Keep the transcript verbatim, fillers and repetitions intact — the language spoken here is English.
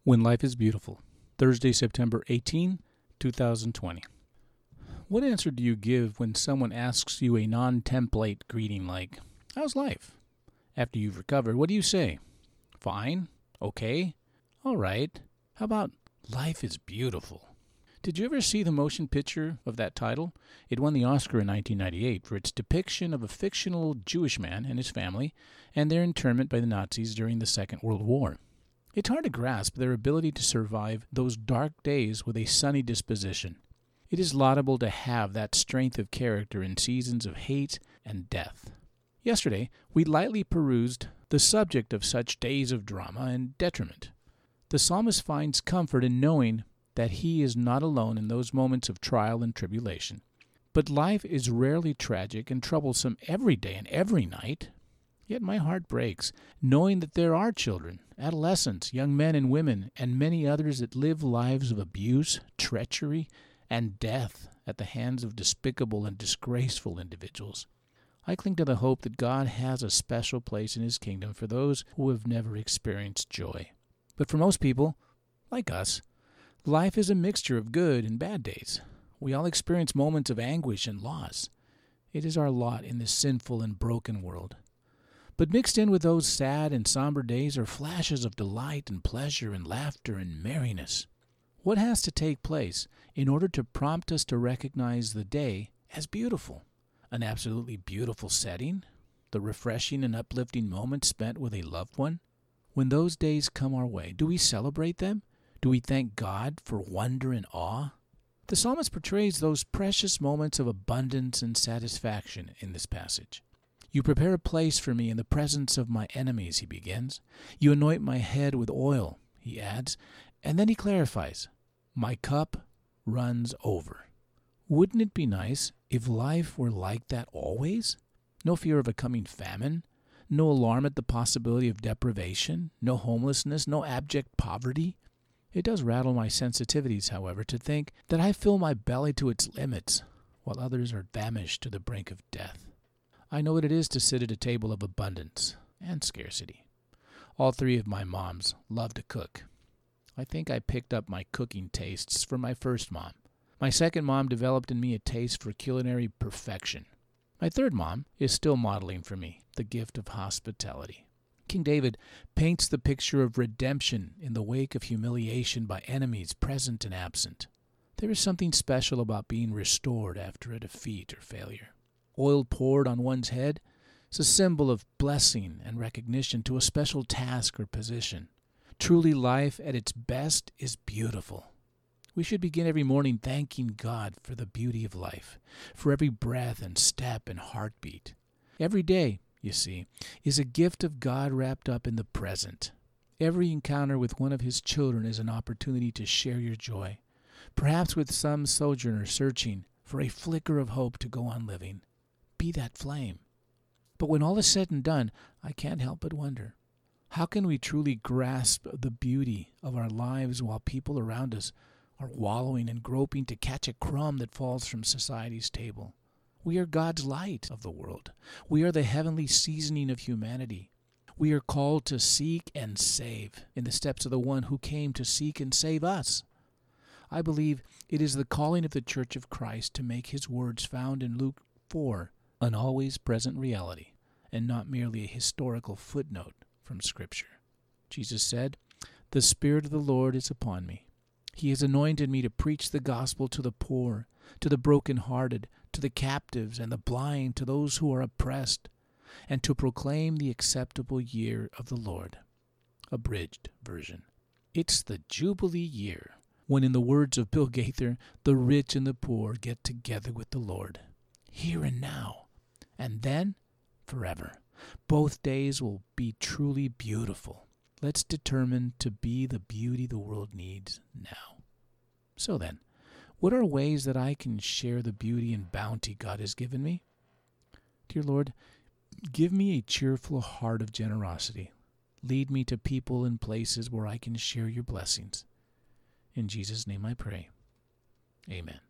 When Life is Beautiful, Thursday, September eighteenth, twenty twenty. What answer do you give when someone asks you a non-template greeting like, "How's life?" After you've recovered, what do you say? Fine? Okay? All right? How about "Life is Beautiful"? Did you ever see the motion picture of that title? It won the Oscar in nineteen ninety-eight for its depiction of a fictional Jewish man and his family and their internment by the Nazis during the Second World War. It's hard to grasp their ability to survive those dark days with a sunny disposition. It is laudable to have that strength of character in seasons of hate and death. Yesterday, we lightly perused the subject of such days of drama and detriment. The psalmist finds comfort in knowing that he is not alone in those moments of trial and tribulation. But life is rarely tragic and troublesome every day and every night. Yet my heart breaks, knowing that there are children, adolescents, young men and women, and many others that live lives of abuse, treachery, and death at the hands of despicable and disgraceful individuals. I cling to the hope that God has a special place in His kingdom for those who have never experienced joy. But for most people, like us, life is a mixture of good and bad days. We all experience moments of anguish and loss. It is our lot in this sinful and broken world. But mixed in with those sad and somber days are flashes of delight and pleasure and laughter and merriness. What has to take place in order to prompt us to recognize the day as beautiful? An absolutely beautiful setting? The refreshing and uplifting moments spent with a loved one? When those days come our way, do we celebrate them? Do we thank God for wonder and awe? The psalmist portrays those precious moments of abundance and satisfaction in this passage. You prepare a place for me in the presence of my enemies, he begins. You anoint my head with oil, he adds, and then he clarifies, my cup runs over. Wouldn't it be nice if life were like that always? No fear of a coming famine, no alarm at the possibility of deprivation, no homelessness, no abject poverty. It does rattle my sensitivities, however, to think that I fill my belly to its limits, while others are famished to the brink of death. I know what it is to sit at a table of abundance and scarcity. All three of my moms love to cook. I think I picked up my cooking tastes from my first mom. My second mom developed in me a taste for culinary perfection. My third mom is still modeling for me the gift of hospitality. King David paints the picture of redemption in the wake of humiliation by enemies present and absent. There is something special about being restored after a defeat or failure. Oil poured on one's head is a symbol of blessing and recognition to a special task or position. Truly, life at its best is beautiful. We should begin every morning thanking God for the beauty of life, for every breath and step and heartbeat. Every day, you see, is a gift of God wrapped up in the present. Every encounter with one of His children is an opportunity to share your joy, perhaps with some sojourner searching for a flicker of hope to go on living. Be that flame. But when all is said and done, I can't help but wonder, how can we truly grasp the beauty of our lives while people around us are wallowing and groping to catch a crumb that falls from society's table? We are God's light of the world. We are the heavenly seasoning of humanity. We are called to seek and save in the steps of the one who came to seek and save us. I believe it is the calling of the Church of Christ to make His words found in Luke four an always present reality and not merely a historical footnote from Scripture. Jesus said, "The Spirit of the Lord is upon me. He has anointed me to preach the gospel to the poor, to the brokenhearted, to the captives and the blind, to those who are oppressed, and to proclaim the acceptable year of the Lord." Abridged version. It's the Jubilee year, when, in the words of Bill Gaither, the rich and the poor get together with the Lord, here and now, and then forever. Both days will be truly beautiful. Let's determine to be the beauty the world needs now. So then, what are ways that I can share the beauty and bounty God has given me? Dear Lord, give me a cheerful heart of generosity. Lead me to people and places where I can share your blessings. In Jesus' name I pray. Amen.